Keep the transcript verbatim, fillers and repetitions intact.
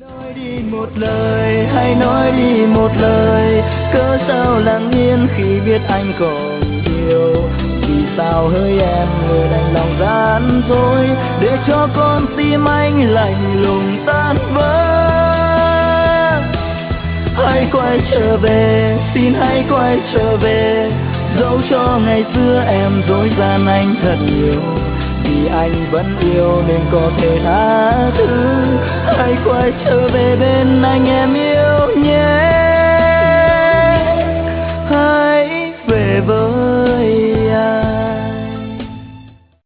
Nói đi một lời, hãy nói đi một lời, cớ sao lặng yên khi biết anh còn yêu. Vì sao hỡi em người đành lòng gian dối, để cho con tim anh lạnh lùng tan vỡ. Hãy quay trở về, xin hãy quay trở về, dẫu cho ngày xưa em dối gian anh thật nhiều. Vì anh vẫn yêu nên có thể tha thứ. Hãy quay trở về bên anh em yêu nhé.